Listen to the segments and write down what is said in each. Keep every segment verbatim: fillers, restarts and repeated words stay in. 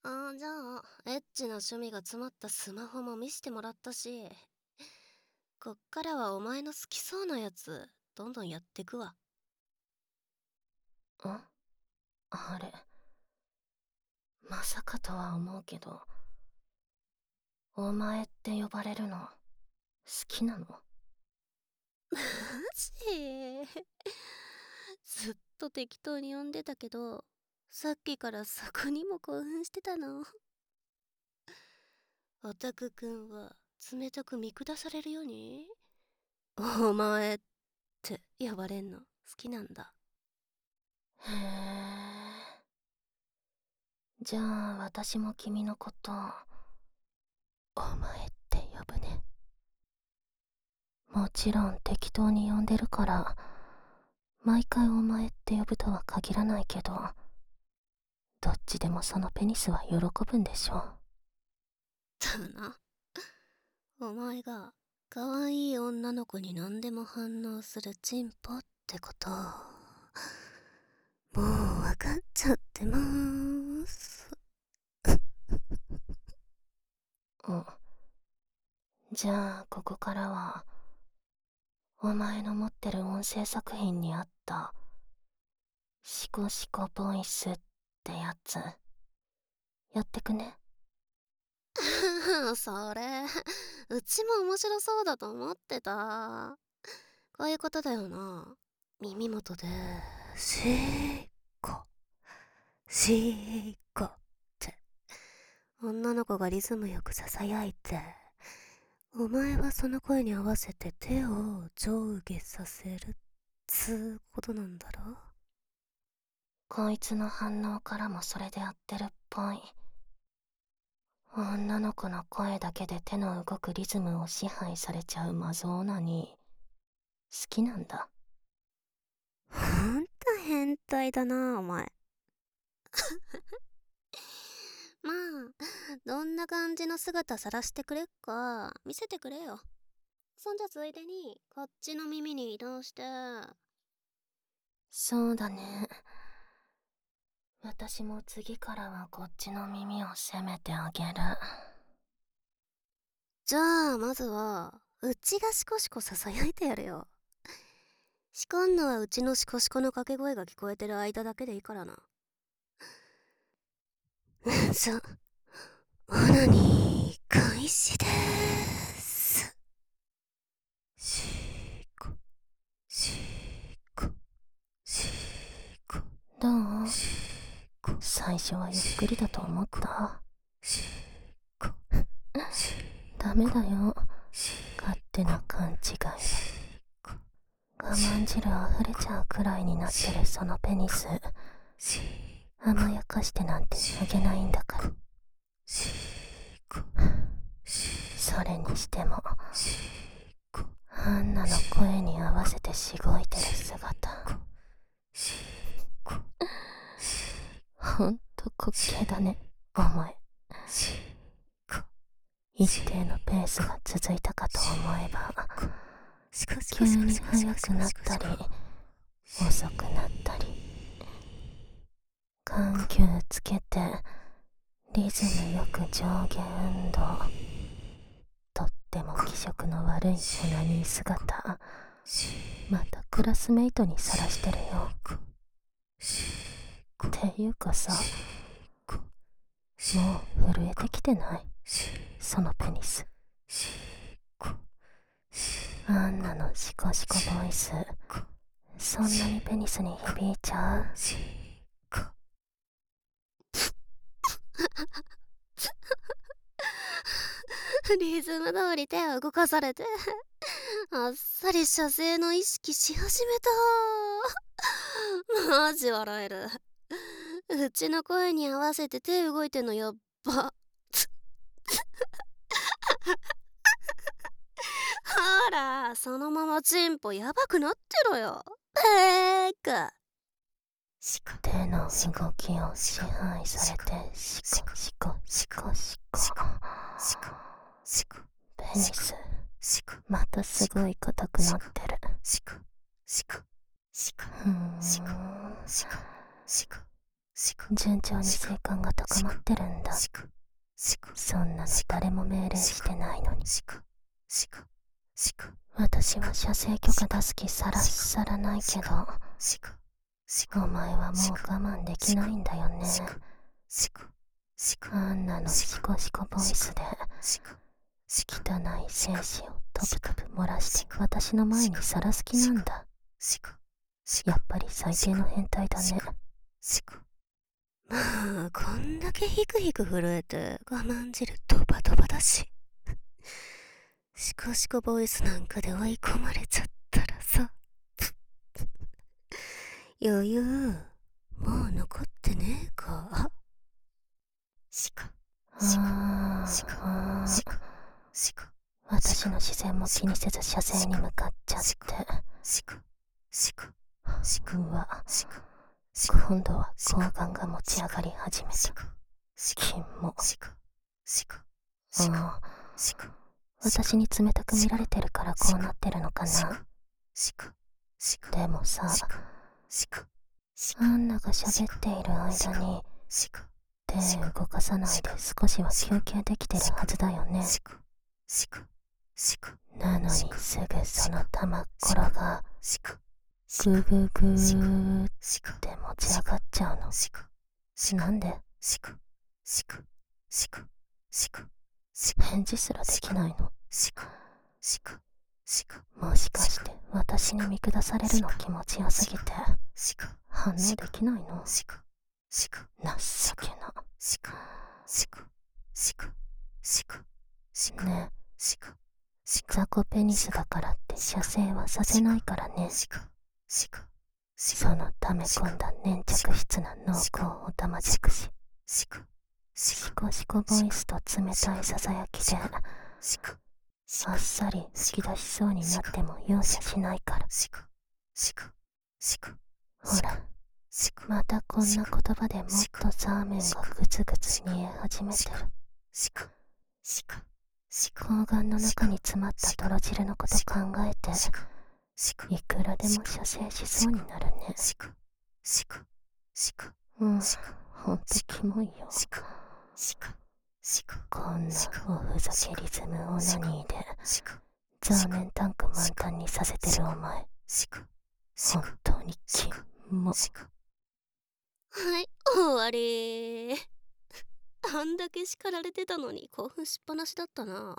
あーじゃあ、エッチな趣味が詰まったスマホも見せてもらったし、こっからはお前の好きそうなやつ、どんどんやってくわ。 んあれ、まさかとは思うけど、お前って呼ばれるの好きなの？ マジずっと適当に呼んでたけど、さっきからそこにも興奮してたの。オタクくんは冷たく見下されるようにお前って呼ばれんの好きなんだ。 へえ。じゃあ私も君のことお前って呼ぶね。もちろん適当に呼んでるから毎回お前って呼ぶとは限らないけど、どっちでもそのペニスは喜ぶんでしょう。 だな。お前が可愛い女の子に何でも反応するチンポってこと、もう分かっちゃってまーす。 うん。じゃあここからはお前の持ってる音声作品にあったシコシコボイスってやつやってくね。 それ、うちも面白そうだと思ってた。こういうことだよな。耳元で、シーコ、シーコって、女の子がリズムよく囁いて、お前はその声に合わせて手を上下させるっつうことなんだろ。 こいつの反応からもそれでやってるっぽい。女の子の声だけで手の動くリズムを支配されちゃうマゾオナに好きなんだ。 ほんと変態だな、お前。まあ、どんな感じの姿さらしてくれっか、見せてくれよ。そんじゃついでに、こっちの耳に移動して。 そうだね。私も次からはこっちの耳を責めてあげる。 じゃあ、まずは、うちがシコシコ囁いてやるよ。しこんのはうちのシコシコの掛け声が聞こえてる間だけでいいからな。じゃ、オナニー開始でーす。シーコ、シーコ、シーコ、 どう？ シーコ、 最初はゆっくりだと思った？ シーコ、シーダメだよ、勝手な勘違い。我慢汁溢れちゃうくらいになってるそのペニス、甘やかしてなんてあげないんだから。それにしてもアンナの声に合わせてしごいてる姿、ほんと滑稽だね、お前。一定のペースが続いたかと思えば急に速くなったり遅くなったり、緩急つけてリズムよく上下運動、とっても気色の悪いオナニー姿、またクラスメイトにさらしてるよ。っていうかさ、もう震えてきてない？そのペニス。あんなのシコシコボイス、そんなにペニスに響いちゃう？ リズム通り手を動かされて、あっさり射精の意識し始めた。マジ笑える。うちの声に合わせて手動いてんのやっば。ほら、そのままチンポやばくなってろよ。えーか。シコ、 手の動きを支配されてシコシコシコシコシコ、シコ、シコ、 ペニスシコ、 またすごい硬くなってる。 シコ、シコ、シコ、 ふーん、 シコ、シコ、シコ、シコ、 順調に性感が高まってるんだ。そんなの誰も命令してないのに。私は射精許可出す気さらさらないけど、お前はもう我慢できないんだよね。あんなのシコシコボイスで汚い精子をトブトブ漏らして私の前にさらす気なんだ。やっぱり最低の変態だね。 まあこんだけヒクヒク震えて我慢汁ドバドバだし、シコシコボイスなんかで追い込まれちゃったらさ余裕もう残ってねえか。シコシコシコシコシコ。 私の視線も気にせず射精に向かっちゃって、 シコシコうわ、今度は睾丸が持ち上がり始めた。キモ。ああ、私に冷たく見られてるからこうなってるのかな。でもさ、アンナが喋っている間に手動かさないで少しは休憩できてるはずだよね。なのにすぐその玉っころがグーグーグーって持ち上がっちゃうの。なんで？返事すらできないの。もしかして私に見下されるの気持ちよすぎて反応できないの？情けな。ねえ、雑魚ペニスだからって射精はさせないからね。その溜め込んだ粘着質な濃厚オタマジャクシ、シコシコボイスと冷たいささやきであっさり吹き出しそうになっても容赦しないから。ほら、またこんな言葉でもっとザーメンがグツグツ煮え始めてる。睾丸の中に詰まった泥汁のこと考えていくらでも射精しそうになるね。うん、ほんとキモいよ。こんなおふざけリズムオナニーでザーメンタンク満タンにさせてるお前、本当にキモ。 はい、終わり。あんだけ叱られてたのに興奮しっぱなしだったな。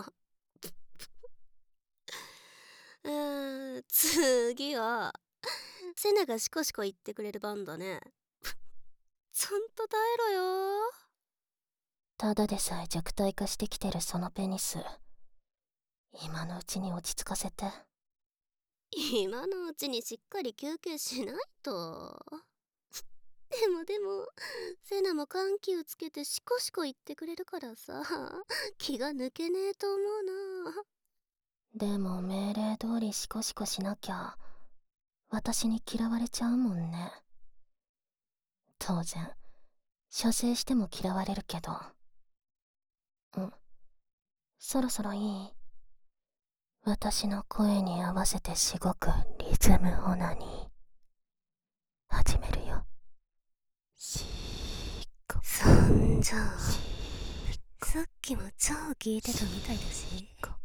うーん、次はセナがシコシコ言ってくれる番だね。ちゃんと耐えろよ。 ただでさえ弱体化してきてるそのペニス、今のうちに落ち着かせて。 今のうちにしっかり休憩しないと。でもでもセナも緩急つけてシコシコ言ってくれるからさ、気が抜けねえと思うな。 でも命令通りシコシコしなきゃ私に嫌われちゃうもんね。当然射精しても嫌われるけど。ん、そろそろいい？私の声に合わせてしごくリズムオナニー始めるよ。シーコ。 そんじゃさっきも超聞いてたみたいだし、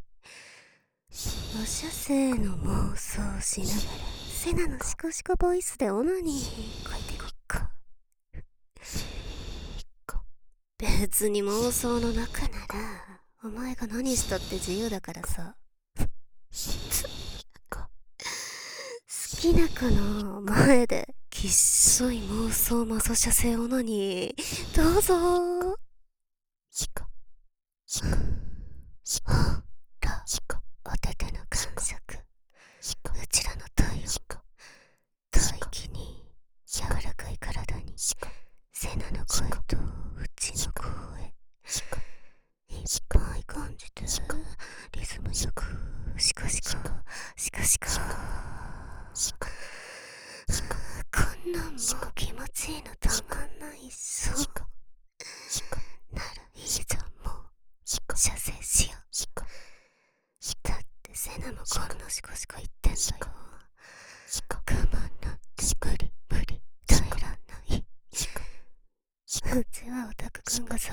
お射精の妄想しながらセナのシコシコボイスでオナニー書いてこっか。別に妄想の中ならお前が何したって自由だからさ。好きな子の前できっそい妄想マソ射精オナニーどうぞ。 シコシコシコほらシコ、 お手手の感触、 シコうちらの体温、 シコ大気に柔らかい体にセナの声とうちの声シコいっぱい感じてリズムよくシコシコシコシコシコこんなんもう気持ちいいのたまんないっしょ。 シコシコならいいじゃん、もうシコ射精しよう。 シコだってセナもこんなシコシコ言ってんだよ。 シコ我慢なんて無理無理耐えらんない。 シコ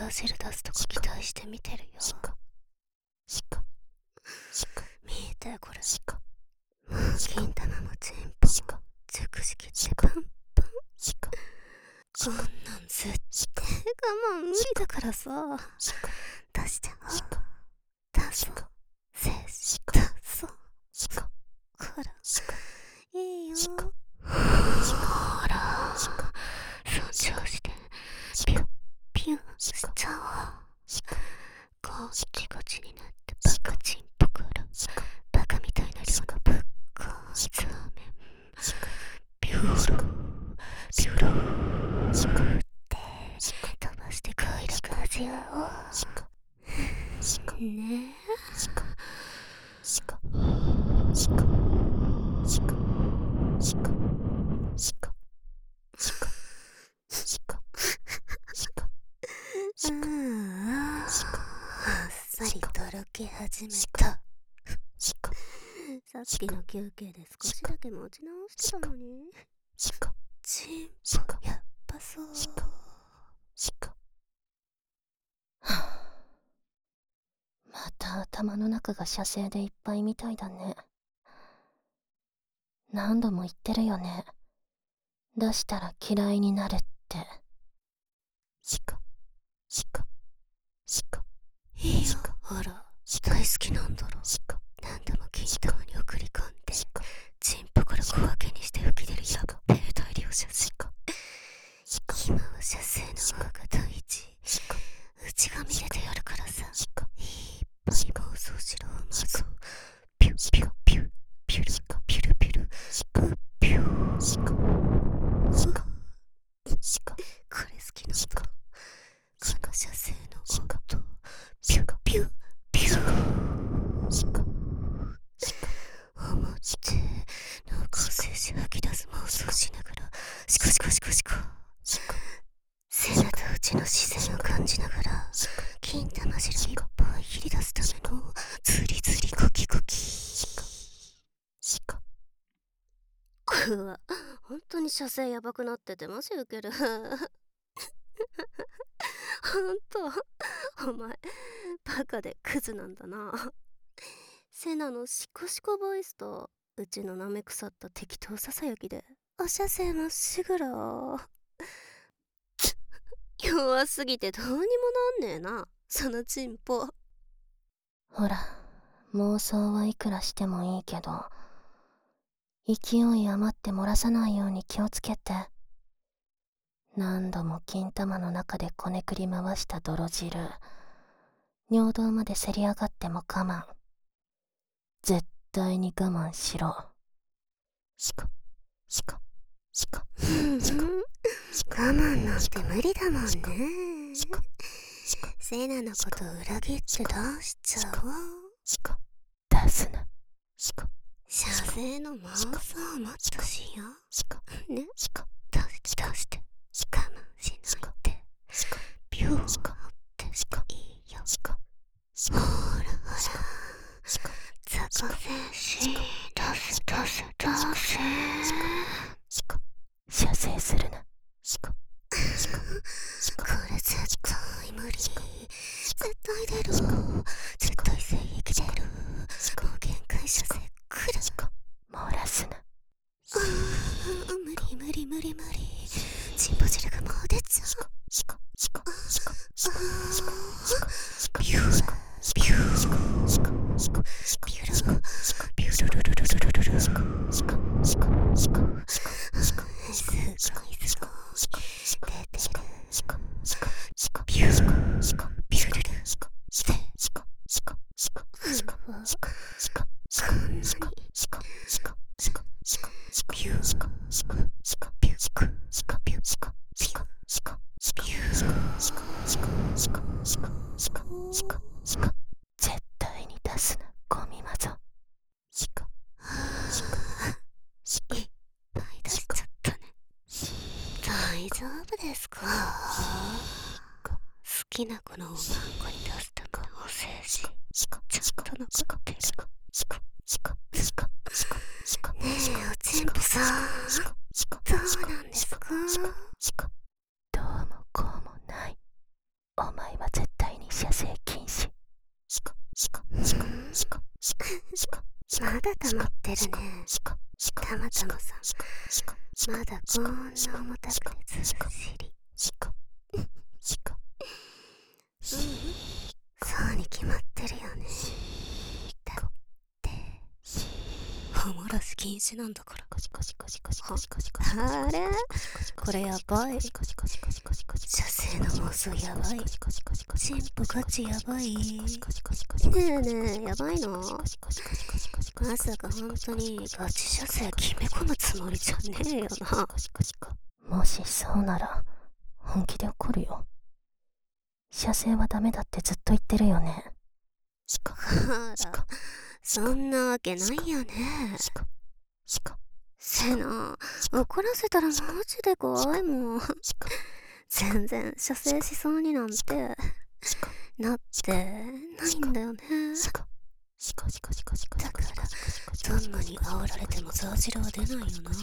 ター汁出すとこ期待して見てるよ。 しかしかしか見てこれ。 しかもう金玉もチンポしか熟時期ってパンパン。 しかこんなん絶対我慢無理だからさ。 しか出しちゃおう。 しか出そう。せーし出そう。 しかほらしかいいよ。 しかほらしかその調子でしピュッかピュッししかちゃしかおう。こっちこっちになってバカチンポからしかバカみたいな量のぶっこいつラーメンしかピューロピューロしかってしか飛ばして快楽味わおう。 しかしかねしかしかしかしかしかしかしかしかしかしかえ。ああしかあっさりとろけ始めた。 しかさっきの休憩で少しだけ持ち直してたのに。 しかチンしかポやっぱそう。 しかしかはあ、また頭の中が射精でいっぱいみたいだね。何度も言ってるよね。出したら嫌いになるって。しかしかしかいいよ。ほら大好きなんだろ。 しか何でも金玉に送り込んでしかチンポから小分けにして吹き出るやっべえ大量射精。 しかしか今は射精の方が第一。 しか内が見せてやるからさ。 しかいっぱい妄想しろまそう。ピュッピュッピュッピュルピュルピュルしかピュー。 しかしかしかこれ好きなんしかだろ。この射精のしか音ピュッピュッピュしかー。 しかしか思って濃厚精子吐き出す妄想しながらシコシコシコシコしか背中と内の自然を感じながら金玉汁いっぱい切り出すためのズリズリコキコキ。 しかしかうわ本当に射精やばくなっててマジウケる。ほんとお前バカでクズなんだな。セナのシコシコボイスとうちのなめ腐った適当ささやきでお射精まっしぐら。弱すぎてどうにもなんねえなそのチンポ。 ほら、妄想はいくらしてもいいけど、勢い余って漏らさないように気をつけて。何度も金玉の中でこねくり回した泥汁、尿道までせり上がっても我慢。絶対に我慢しろ。しかしかしかしかしか我慢なんて無理だもんね。 しかしかセナのこと裏切って出しちゃおう。 しか出すな。しか射精の妄想もっとしよしかうね。 しか出して出して我慢しないでしかビューしかってしかいいよ。 しかしほらかほらしかザコ精子出す出す出せ。 しか射精するな。しかしかしこかれ絶対無理。絶対出る。絶対精液出る。もう限界射精くる。 しか漏らすな。 あー無理無理無理無理。チンポ汁がもう出ちゃう。 しかしかしかしかしかしかしかビューしかビューしかしかしかしかビューしかしかビュールルルルルルルルル。 しかしかしかしかしかしかすごいすごいしかしかしか出てる。 しかしかしかビューしかしかビュールルしかしかしかしかしかしかしかしかしかしかしかしかしかしかしかしかビューしかしかしかビューしかしかしかしかしかしかしかしかしかしかしかしかしかしかしかしか絶対に出すなゴミマザ。しかしかしかいっぱい出しちゃったね。大丈夫ですか。好きな子のおまんこに出すためのお精子しかちゃんと残ってる。 しかしかしかしかしかしかねえおちんぽさんしかしかどうなんですか。 しかしかどうもこうもない。お前も射精禁止。シカシカシカシカシカシカシカ。 まだ溜まってるね。 シカシカたまたまさん、 シカシカまだこんな重たくてずっしり。 シカシカ。 うん、そうに決まってるよね。だっておもらし禁止なんだから。あれ、これやばい。射精の妄想やばい。チンポガチやばい。ねえねえ、やばいの？まさか本当にガチ射精決め込むつもりじゃねえよな。 もしそうなら本気で怒るよ。射精はダメだってずっと言ってるよね。 あら、そんなわけないよね。セナ、怒らせたらマジで怖いもん。全然射精しそうになんてなってないんだよね。だからどんなに煽られてもザージラは出ないよな。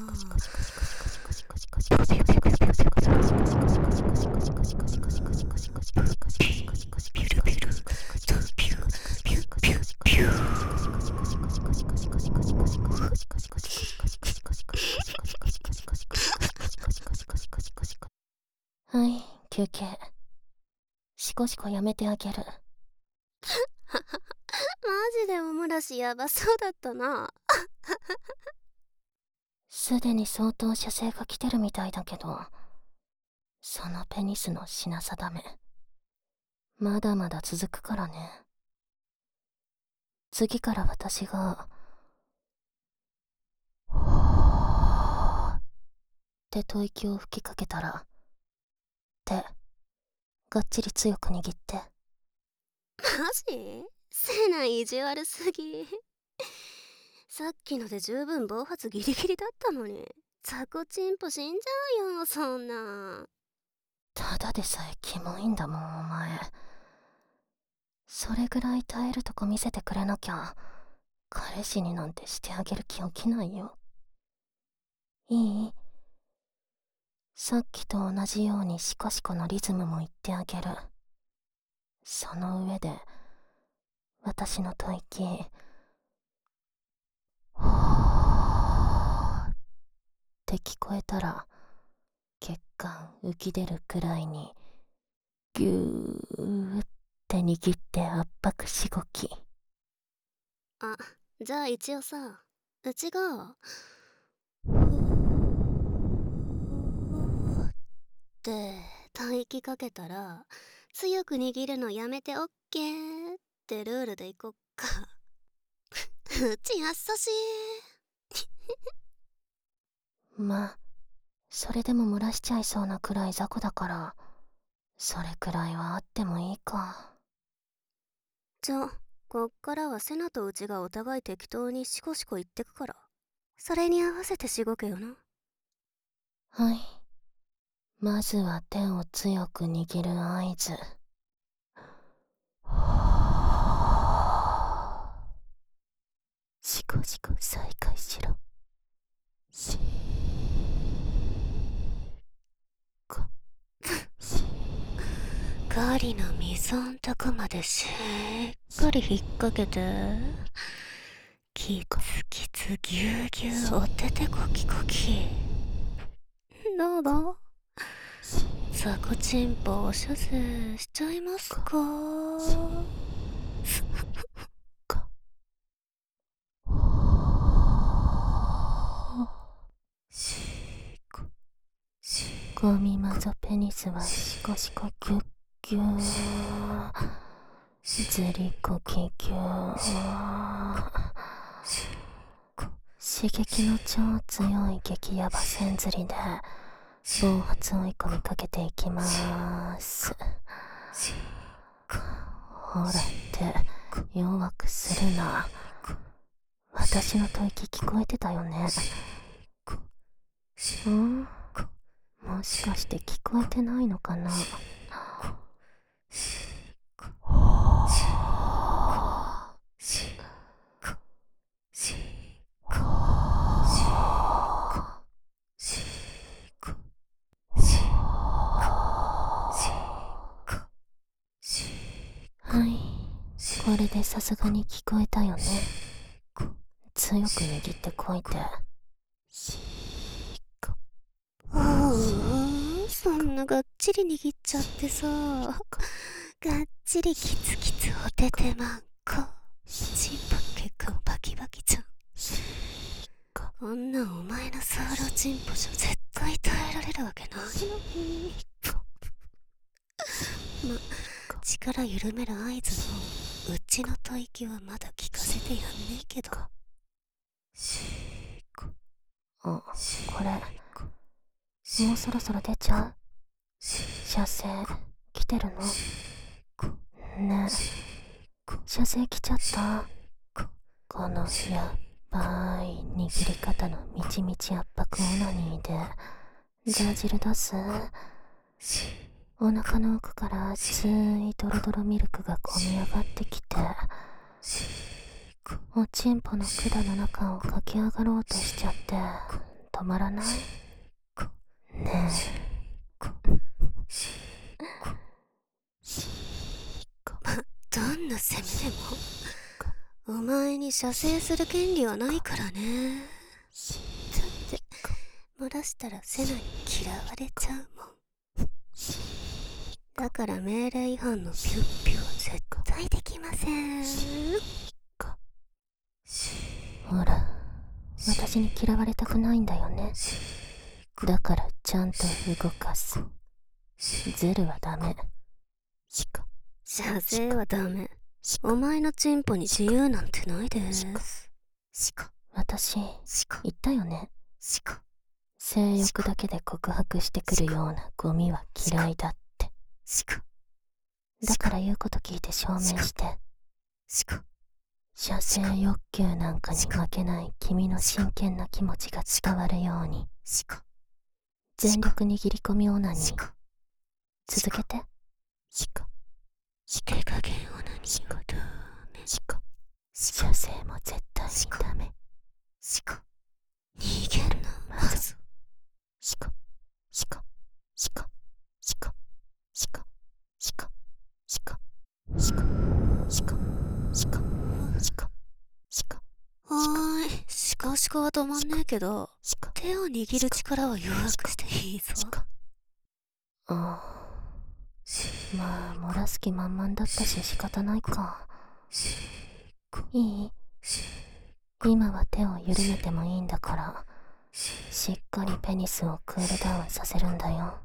はい、休憩。シコシコやめてあげる。 マジでおもらしやばそうだったな。 すでに相当射精が来てるみたいだけど、そのペニスの品定めまだまだ続くからね。次から私がって吐息を吹きかけたら手がっちり強く握って。 マジ？セナ意地悪すぎ。さっきので十分暴発ギリギリだったのに、ザコチンポ死んじゃうよ、そんな。 ただでさえキモいんだもん、お前。それぐらい耐えるとこ見せてくれなきゃ彼氏になんてしてあげる気起きないよ。いい？さっきと同じようにシコシコのリズムも言ってあげる。その上で私の吐息ほーって聞こえたら血管浮き出るくらいにぎゅーって握って圧迫しごき。 あ、じゃあ一応さ、うちがって吐息かけたら強く握るのやめてオッケーってルールでいこっか。うち優しい。 まあそれでも漏らしちゃいそうなくらい雑魚だからそれくらいはあってもいいか。 じゃあこっからはセナとうちがお互い適当にシコシコ言ってくから、それに合わせてしごけよな。 はい、まずは手を強く握る合図。シコシコ再開しろ。シーコシーガリの溝んとこまでしっかり引っ掛けて、キツキツギューギューおててコキコキ。どうだ？ザコチンポお射精しちゃいますか？ シコシコゴミマゾペニスはシコシコギュッギューズリコキギュー刺激の超強い激ヤバ線釣りで暴発追い込みかけていきまーす。ほらって弱くするな。私の吐息聞こえてたよね。ん？もしかして聞こえてないのかな。 これでさすがに聞こえたよね。強く握ってこいて。 うーん、そんながっちり握っちゃってさ、がっちりキツキツおててまんこ、チンポの血管バキバキじゃん。こんなんお前のソーロチンポじゃ絶対耐えられるわけないのに。ま、力緩める合図のうちの吐息はまだ聞かせてやんねえけど。 あ、これもうそろそろ出ちゃう？射精来てるの？ねえ、射精来ちゃった？このやっばい握り方のみちみち圧迫オナニーでジャージル出す？お腹の奥から熱いドロドロミルクがこみ上がってきて、おちんぽの管の中を駆け上がろうとしちゃって止まらない？ねえ、 どんな攻めでもお前に射精する権利はないからね。だって漏らしたらセナに嫌われちゃうもん。だから命令違反のピュッピュは絶対できません。 ほら、私に嫌われたくないんだよね。だからちゃんと動かす。ズルはダメ。 射精はダメ。お前のチンポに自由なんてないです。 私言ったよね。性欲だけで告白してくるようなゴミは嫌いだって。だから言うこと聞いて証明して。射精欲求なんかに負けない君の真剣な気持ちが伝わるように。全力握り込みオナニー続けて。 手加減オナニーはダメ。 射精も絶対にダメ。 逃げるな、まず。おーい、シカシカは止まんねえけど、手を握る力は弱くしていいぞ。 ああ、まあ漏らす気満々だったし仕方ないか。いい？今は手を緩めてもいいんだから、しっかりペニスをクールダウンさせるんだよ。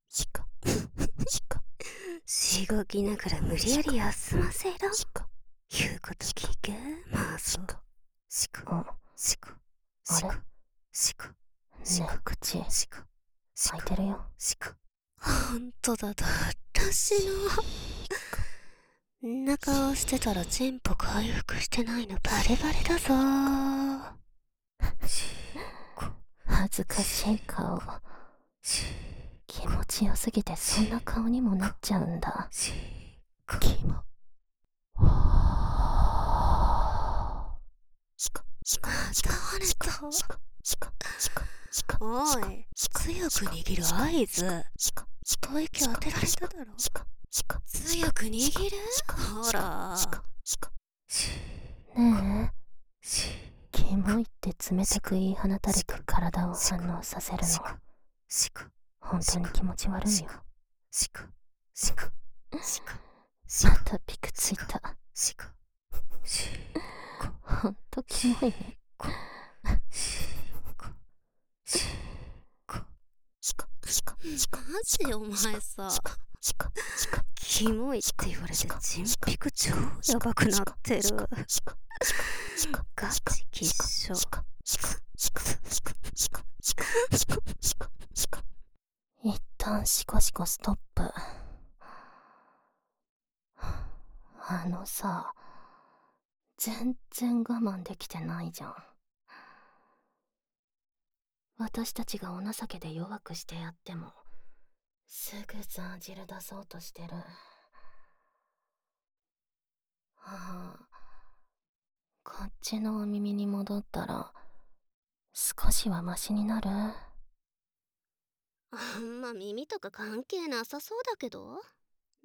しごきながら無理やり休ませろ。言うこと聞け、まず。 あ、あれ？ねえ、口開いてるよ。 ほんとだ、だらしの。んな顔してたらチンポ回復してないのバレバレだぞー。 恥ずかしい顔。気持ちよすぎてそんな顔にもなっちゃうんだ。キモ。 また跳ねた。おい、強く握る合図。吐息当てられただろ。強く握る？ほら。 ねえ、キモいって冷たく言い放たれて体を反応させるの、本当に気持ち悪いよ。またピクついた。ほんとキモいね。 マジお前さ、キモいって言われてチンピク超やばくなってる。ガチきっしょ。 一旦シコシコストップ。あのさ、全然我慢できてないじゃん。私たちがお情けで弱くしてやってもすぐザージル出そうとしてる。はあ、こっちのお耳に戻ったら少しはマシになる？ あんま耳とか関係なさそうだけど。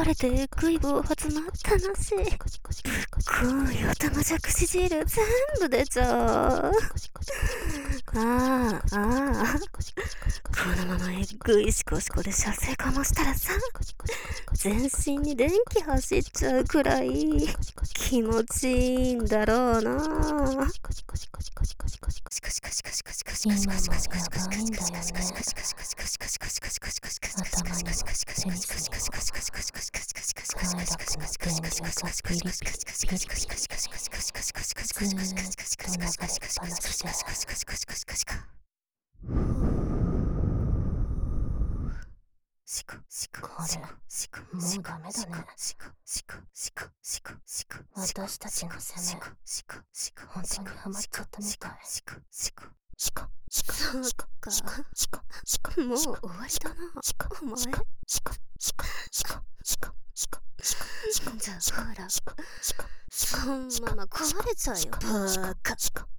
流れてえぐい暴発のったなし。ぶっごい頭じゃくし汁全部出ちゃう。ああああ、このままえっぐいシコシコで射精かもしたらさ、全身に電気走っちゃうくらい気持ちいいんだろうな。 今もやばいんだよね。頭にはテニスにも快楽な電流がピリピリピリピリずーっと流れっぱなしで、これもうダメだね。私たちの攻め本当にハマっちゃったみたい。シカシカシカシカシカシカシカシカ、 もう終わりだなお前。 シカシカシカシカシカシカシカシカじゃあほら、 シカシカそんまま壊れちゃうよバーカ。 シカ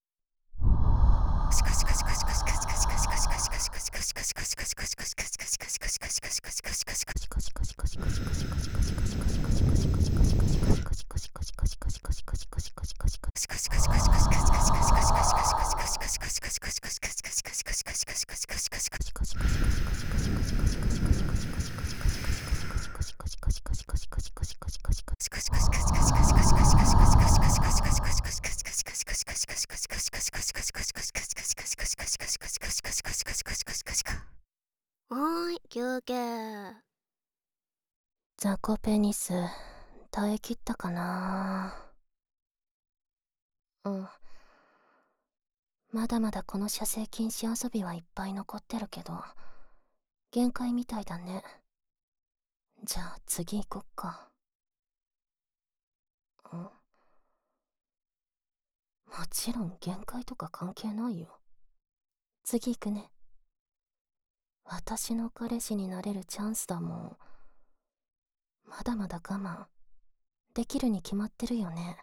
おーい休憩。 雑魚ペニス耐えきったかな。うん、まだまだこの射精禁止遊びはいっぱい残ってるけど限界みたいだね。じゃあ次行こっか。ん、もちろん限界とか関係ないよ。次行くね。私の彼氏になれるチャンスだもん。まだまだ我慢できるに決まってるよね。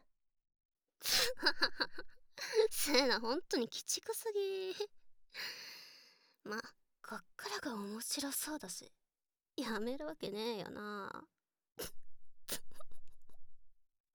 せーな、ほんとに鬼畜すぎ。ま、こっからが面白そうだし、やめるわけねえよな。